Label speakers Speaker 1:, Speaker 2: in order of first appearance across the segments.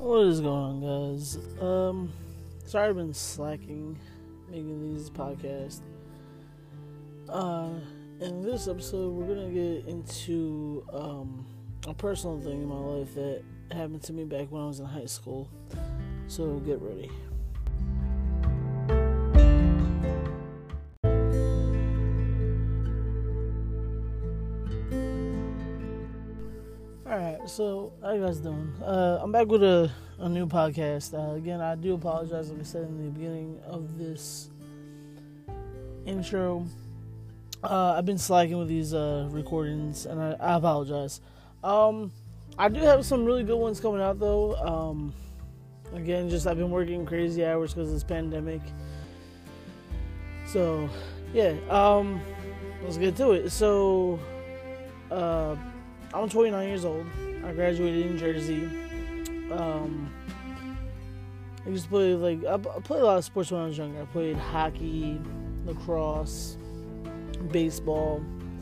Speaker 1: What is going on, guys? Sorry I've been slacking making these podcasts. In this episode, we're gonna get into a personal thing in my life that happened to me back when I was in high school. So get ready. Alright, so how you guys doing? I'm back with a new podcast. Again, I do apologize, like I said in the beginning of this intro. I've been slacking with these recordings, and I apologize. I do have some really good ones coming out, though. Again, I've been working crazy hours because of this pandemic. So, yeah, let's get to it. So, I'm 29 years old. I graduated in Jersey. I used to play, I played a lot of sports when I was younger. I played hockey, lacrosse, baseball.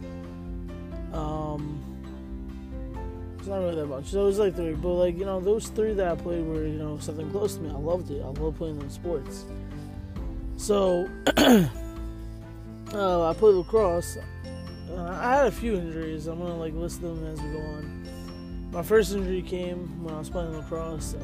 Speaker 1: It's not really that much. So it was like three. But, those three that I played were, something close to me. I loved it. I love playing those sports. So, I played lacrosse. I had a few injuries. I'm going to list them as we go on. My first injury came when I was playing lacrosse.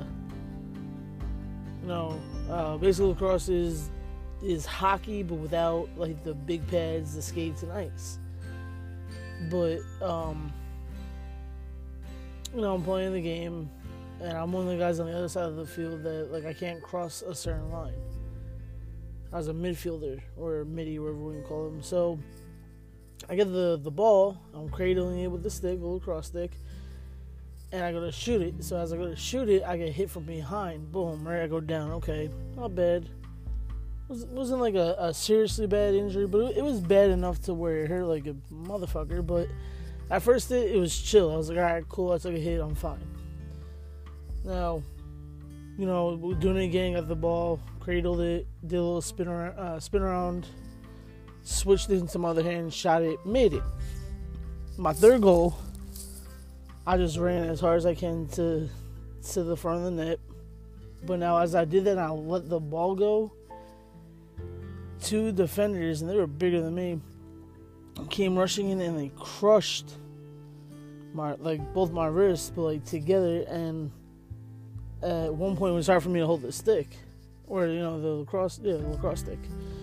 Speaker 1: Basically lacrosse is hockey, but without the big pads, the skates, and ice. But I'm playing the game, and I'm one of the guys on the other side of the field that I can't cross a certain line. I was a midfielder, or midi, whatever we can call them. So I get the ball, I'm cradling it with the stick, a lacrosse stick, and I go to shoot it. So as I go to shoot it, I get hit from behind. Boom, right, I go down. Okay, not bad. It wasn't a seriously bad injury, but it was bad enough to where it hurt like a motherfucker. But at first it was chill. I was like, alright, cool, I took a hit, I'm fine. Now, doing it again, got the ball, cradled it, did a little spin around, switched it into my other hand, shot it, made it. My third goal, I just ran as hard as I can to the front of the net. But now as I did that, I let the ball go. Two defenders, and they were bigger than me, came rushing in and they crushed both my wrists, but together. And at one point it was hard for me to hold the stick, or the lacrosse stick.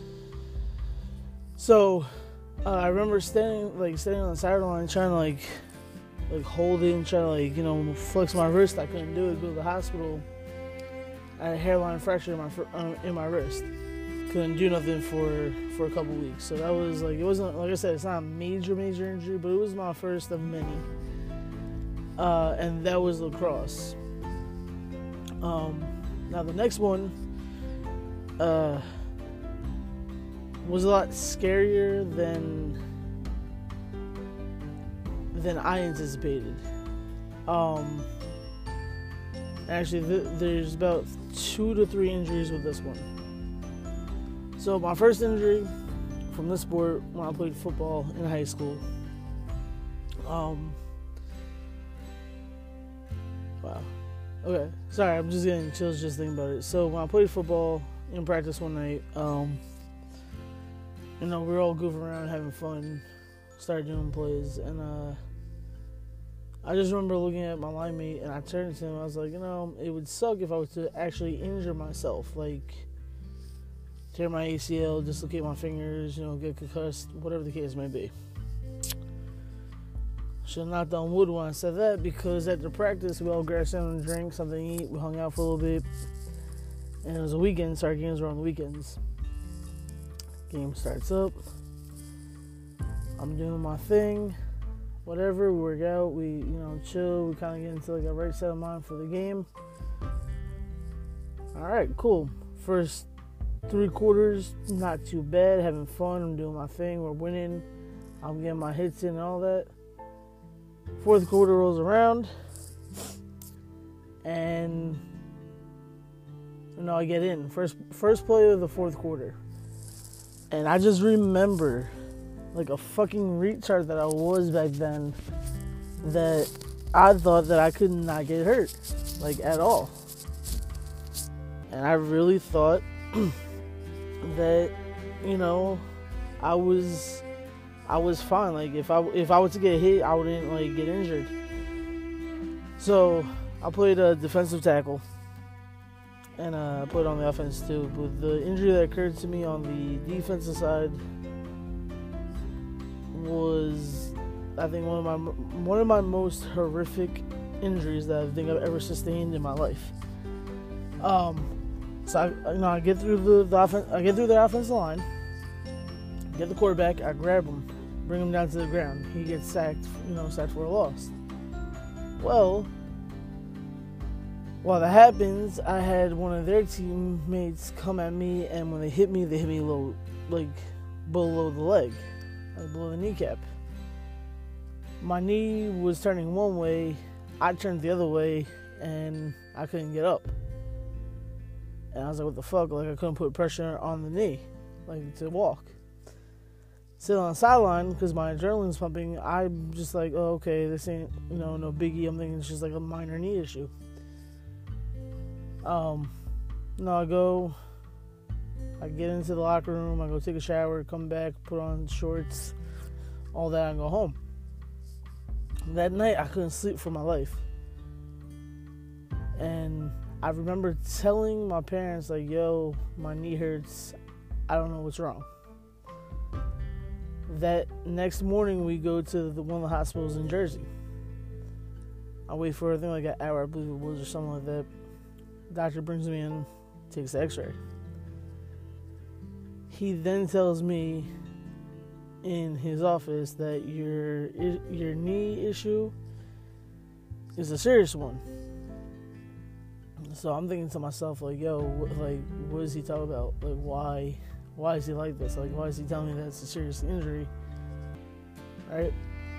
Speaker 1: So I remember standing on the sideline trying to hold it and trying to flex my wrist. I couldn't do it. Go to the hospital. I had a hairline fracture in my wrist. Couldn't do nothing for a couple weeks. So that was it wasn't, like I said, it's not a major injury, but it was my first of many. And that was lacrosse. Now the next one was a lot scarier than I anticipated. Actually, there's about 2 to 3 injuries with this one. So my first injury from this sport when I played football in high school. Wow. Okay. Sorry, I'm just getting chills just thinking about it. So when I played football in practice one night, we were all goofing around, having fun, started doing plays, and I just remember looking at my line mate, and I turned to him, I was like, it would suck if I was to actually injure myself, tear my ACL, dislocate my fingers, get concussed, whatever the case may be. Should have knocked on wood when I said that, because after practice, we all grabbed something to drink, something to eat, we hung out for a little bit, and it was a weekend, so our games were on the weekends. Game starts up, I'm doing my thing, whatever, we work out, we, chill, we kind of get into a right set of mind for the game. Alright, cool. First 3 quarters, not too bad, having fun, I'm doing my thing, we're winning, I'm getting my hits in and all that. 4th quarter rolls around, and I get in. First play of the 4th quarter. And I just remember, like a fucking retard that I was back then, that I thought that I could not get hurt, like at all. And I really thought that, you know, I was fine. Like if I was to get hit, I wouldn't like get injured. So I played a defensive tackle, and I played on the offense too. But the injury that occurred to me on the defensive side was, I think, one of my most horrific injuries that I think I've ever sustained in my life. So I get through the offense. I get through the offensive line, get the quarterback. I grab him, bring him down to the ground. He gets sacked. Sacked for a loss. Well, while that happens, I had one of their teammates come at me, and when they hit me low, like below the leg, like below the kneecap. My knee was turning one way, I turned the other way, and I couldn't get up. And I was like, what the fuck? Like, I couldn't put pressure on the knee, like, to walk. Sitting on the sideline, because my adrenaline's pumping, I'm just like, oh, okay, this ain't, no biggie. I'm thinking it's just like a minor knee issue. I get into the locker room, I go take a shower, come back, put on shorts, all that, and go home. That night, I couldn't sleep for my life. And I remember telling my parents, like, yo, my knee hurts, I don't know what's wrong. That next morning, we go to one of the hospitals in Jersey. I wait for, I think, like an hour, I believe it was, or something like that. Doctor brings me in, takes the x-ray. He then tells me in his office that your knee issue is a serious one. So I'm thinking to myself, like, yo, what is he talking about? Like, why is he like this? Like, why is he telling me that it's a serious injury? Right?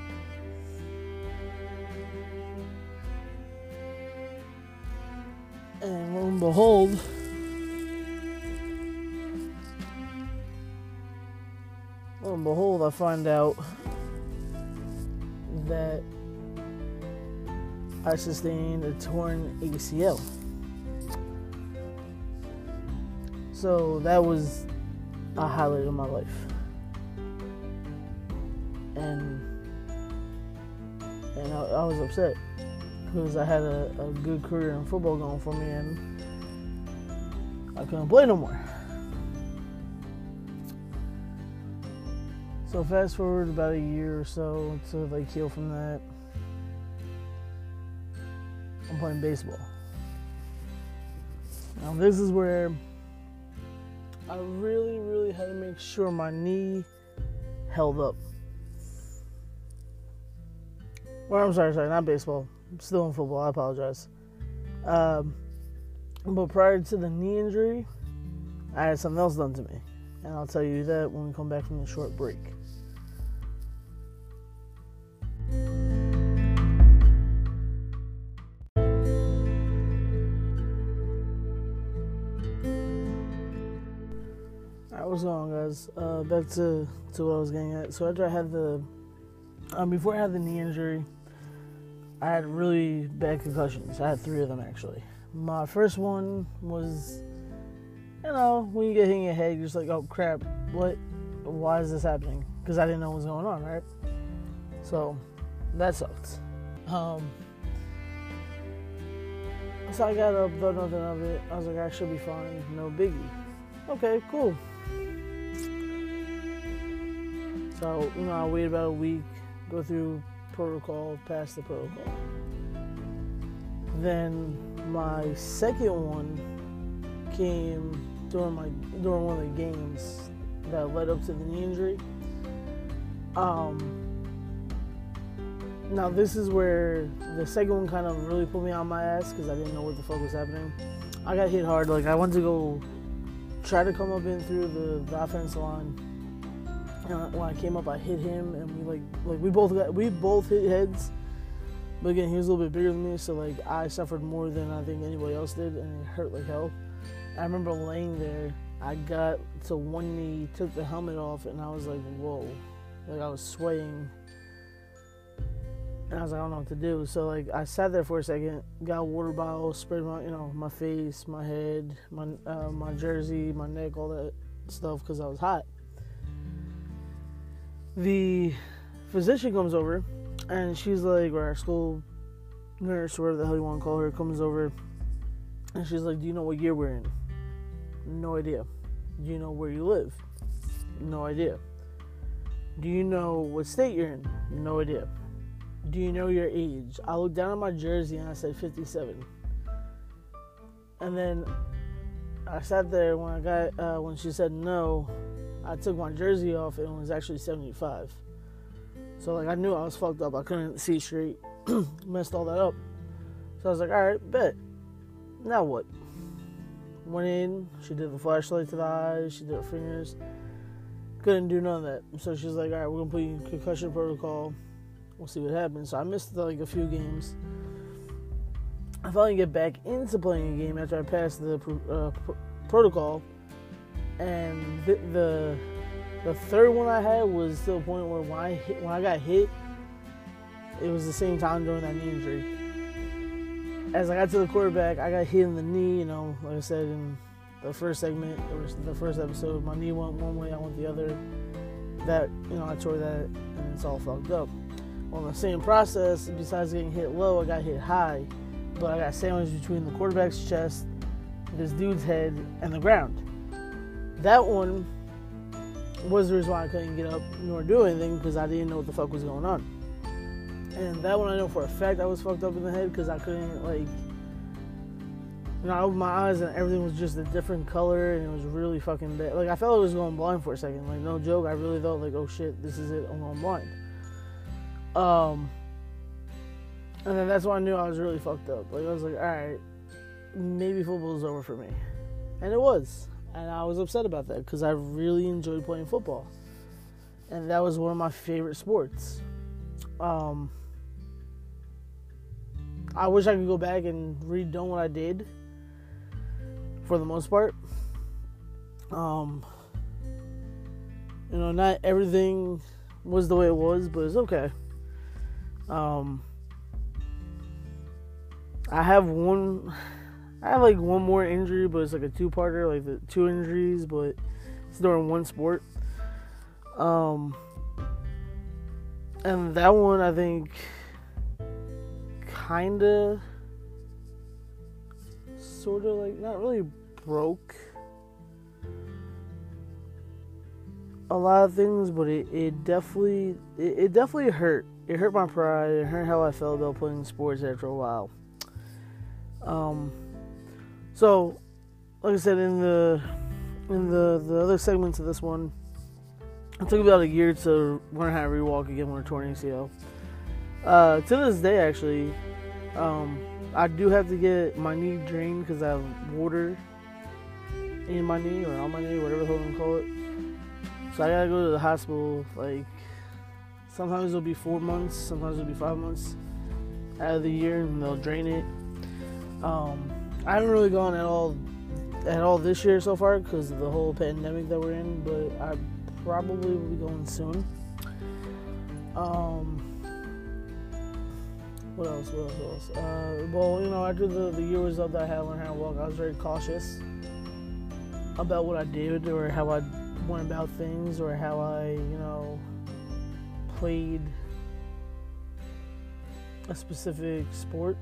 Speaker 1: And lo and behold, I find out that I sustained a torn ACL. So that was a highlight of my life. And I was upset because I had a good career in football going for me, and I couldn't play no more. So fast forward about a year or so to heal from that. I'm playing baseball. Now this is where I really, really had to make sure my knee held up. Well, I'm sorry, not baseball. I'm still in football, I apologize. But prior to the knee injury, I had something else done to me. And I'll tell you that when we come back from the short break. Alright, what's going on, guys? Back to what I was getting at. So after I had before I had the knee injury, I had really bad concussions. I had 3 of them, actually. My first one was, when you get hit in your head, you're just like, oh crap, why is this happening? Because I didn't know what was going on, right? So that sucked. So I got up, thought nothing of it. I was like, I should be fine, no biggie. Okay, cool. So, I waited about a week, go through protocol, pass the protocol. Then my second one came during one of the games that led up to the knee injury. Now this is where the second one kind of really put me on my ass because I didn't know what the fuck was happening. I got hit hard. Like, I went to go try to come up in through the offensive line. And when I came up, I hit him, and we both hit heads. But again, he was a little bit bigger than me, so I suffered more than I think anybody else did, and it hurt like hell. I remember laying there. I got to one knee, took the helmet off, and I was like, whoa. I was swaying. And I was like, I don't know what to do. So like I sat there for a second, got a water bottle, sprayed my my face, my head, my jersey, my neck, all that stuff because I was hot. The physician comes over, and she's like, or our school nurse, whatever the hell you want to call her, comes over, and she's like, do you know what year we're in? No idea. Do you know where you live? No idea. Do you know what state you're in? No idea. Do you know your age? I looked down at my jersey and I said 57. And then I sat there when she said no, I took my jersey off and it was actually 75. So like I knew I was fucked up. I couldn't see straight. Messed all that up. So I was like, alright, bet. Now what? Went in, she did the flashlight to the eyes, she did her fingers. Couldn't do none of that. So she's like, alright, we're gonna put you in concussion protocol. We'll see what happens. So I missed like a few games. I finally get back into playing a game after I passed the protocol. And the third one I had was to the point where when I got hit, it was the same time during that knee injury. As I got to the quarterback, I got hit in the knee, like I said in the first segment, or the first episode, my knee went one way, I went the other. That, I tore that, and it's all fucked up. On the same process, besides getting hit low, I got hit high, but I got sandwiched between the quarterback's chest, this dude's head, and the ground. That one was the reason why I couldn't get up nor do anything, because I didn't know what the fuck was going on. And that one I know for a fact I was fucked up in the head because I couldn't, I opened my eyes and everything was just a different color and it was really fucking bad. Like, I felt I was going blind for a second. Like, no joke, I really thought, oh shit, this is it, I'm going blind. And then that's when I knew I was really fucked up. Like, I was like, alright, maybe football's over for me. And it was. And I was upset about that because I really enjoyed playing football. And that was one of my favorite sports. I wish I could go back and redone what I did for the most part. Not everything was the way it was, but it's okay. I have one more injury, but it's like a two-parter, like the two injuries, but it's during one sport. And that one, I think, kinda, sorta, not really broke a lot of things, but it definitely hurt. It hurt my pride. It hurt how I felt about playing sports after a while. So, like I said, in the other segments of this one, it took about a year to learn how to rewalk again when I tore an ACL. To this day, actually, I do have to get my knee drained because I have water in my knee or on my knee, whatever the hell you want to call it. So I gotta go to the hospital. Sometimes it'll be 4 months, sometimes it'll be 5 months out of the year, and they'll drain it. I haven't really gone at all this year so far because of the whole pandemic that we're in, but I probably will be going soon. What else? After the year was up that I had to learn how to walk, I was very cautious about what I did or how I went about things or how I, played a specific sport.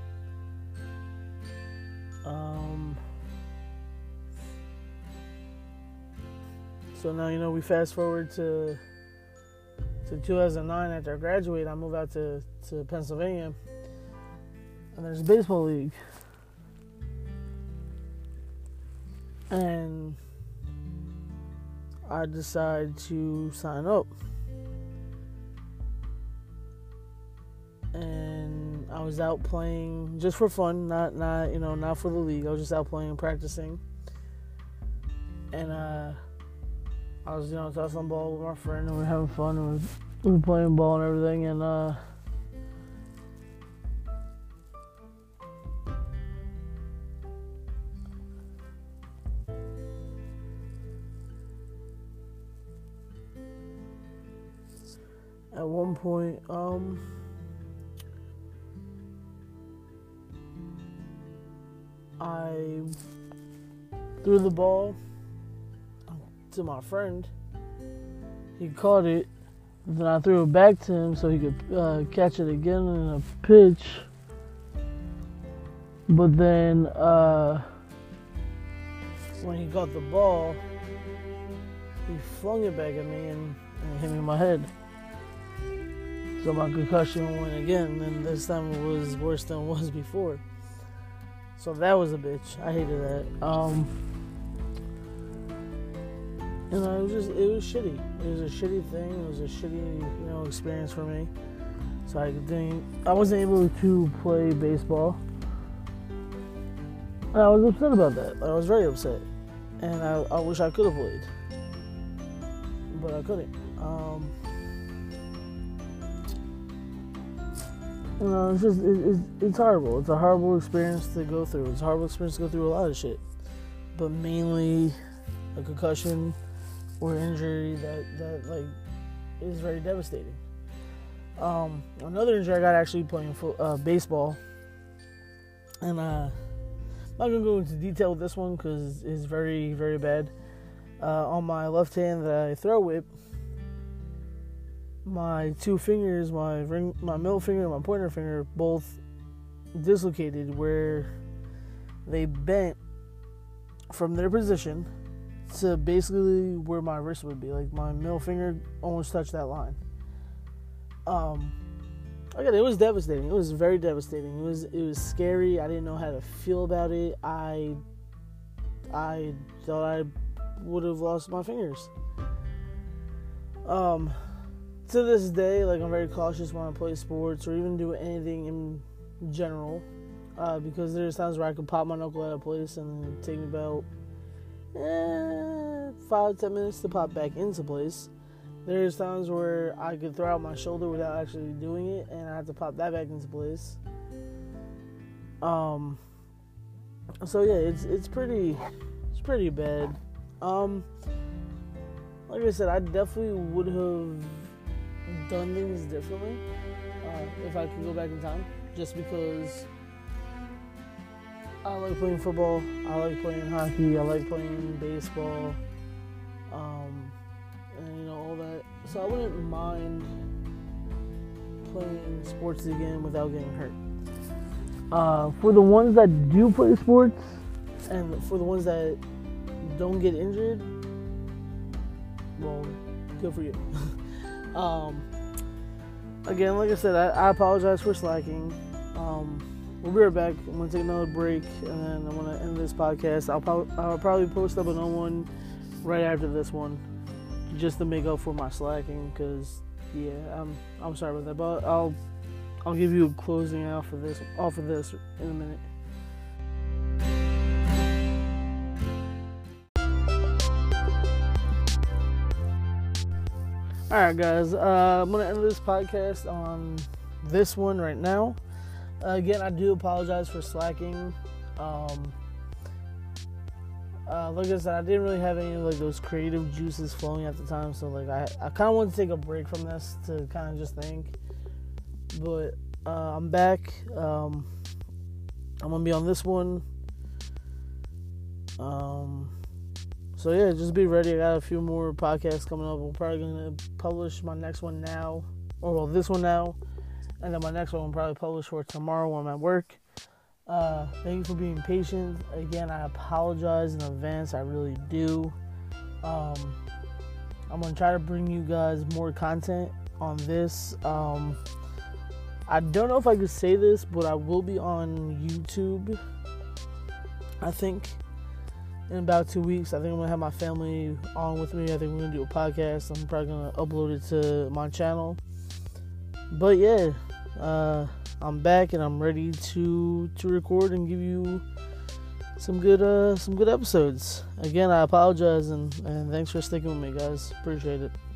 Speaker 1: So now, we fast forward to 2009. After I graduated, I moved out to Pennsylvania, and there's a baseball league, and I decided to sign up, and I was out playing just for fun, not for the league. I was just out playing and practicing, and I was tossing ball with my friend, and we were having fun, and we were playing ball and everything, and at one point, I threw the ball to my friend. He caught it. Then I threw it back to him so he could catch it again in a pitch. But then when he got the ball, he flung it back at me and hit me in my head. So my concussion went again, and this time it was worse than it was before. So that was a bitch. I hated that. It was shitty. It was a shitty thing. It was a shitty, experience for me. So I wasn't able to play baseball. And I was upset about that. I was very upset. And I wish I could have played. But I couldn't. It's horrible. It's a horrible experience to go through. It's a horrible experience to go through a lot of shit. But mainly a concussion or injury that is very devastating. Another injury I got actually playing baseball. And I'm not going to go into detail with this one because it's very, very bad. On my left hand that I throw with, my two fingers, my middle finger and my pointer finger, both dislocated where they bent from their position to basically where my wrist would be. Like my middle finger almost touched that line. Again, it was devastating. It was very devastating. It was scary. I didn't know how to feel about it. I thought I would have lost my fingers. To this day, I'm very cautious when I play sports or even do anything in general, because there's times where I could pop my knuckle out of place and it'd take me about 5-10 minutes to pop back into place. There's times where I could throw out my shoulder without actually doing it, and I have to pop that back into place. So yeah, it's pretty bad. Like I said, I definitely would have done things differently if I could go back in time, just because I like playing football, I like playing hockey, I like playing baseball, and all that. So I wouldn't mind playing sports again without getting hurt. For the ones that do play sports, and for the ones that don't get injured, well, good for you. Again, like I said, I apologize for slacking. We'll be right back. I'm going to take another break, and then I'm going to end this podcast. I'll probably post up another one right after this one, just to make up for my slacking, because, yeah, I'm sorry about that, but I'll give you a closing off of this in a minute. Alright guys, I'm going to end this podcast on this one right now. Again, I do apologize for slacking. Like I said, I didn't really have any those creative juices flowing at the time, so I kind of wanted to take a break from this to kind of just think. But I'm back. I'm going to be on this one. So yeah, just be ready. I got a few more podcasts coming up. We're probably going to publish my next one now. This one now. And then my next one will probably publish for tomorrow when I'm at work. Thank you for being patient. Again, I apologize in advance. I really do. I'm going to try to bring you guys more content on this. I don't know if I could say this, but I will be on YouTube, I think, in about 2 weeks. I think I'm going to have my family on with me. I think we're going to do a podcast. I'm probably going to upload it to my channel. But yeah, I'm back and I'm ready to record and give you some good episodes. Again, I apologize and thanks for sticking with me, guys. Appreciate it.